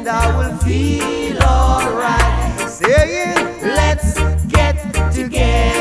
and I will feel alright. Saying, let's get together.